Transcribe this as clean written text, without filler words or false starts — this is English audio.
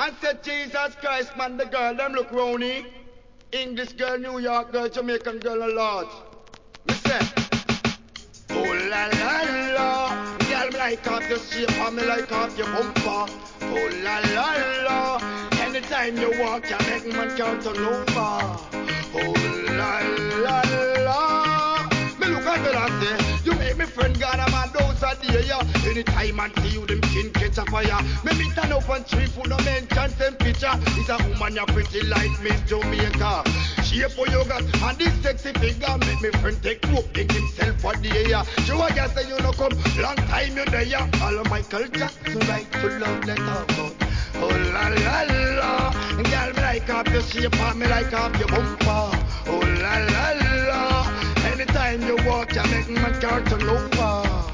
and said, Jesus Christ, man, the girl, them look rowny. English girl, New York girl, Jamaican girl, a lot. Listen. Oh la la la, girl, me like off your shape and me like off your bumper. Oh la la la, anytime you walk, you make man count turn over. Oh la la la, me look at you and say, you make me friend God, I'm a dose a day, yeah. Anytime I see you, them chin catch a fire. Me meet an up on 3 foot, no mention same picture. It's a woman you pretty like Miss Jamaica. Shape for you got and this sexy figure make me friend take whoop, take himself for the air. You a guess say you no come, long time you there. All of Michael Jackson right to love letter go. Oh la la la, girl me like up your shape and me like up your bumper. Oh la la la, anytime you walk you make my car turn over.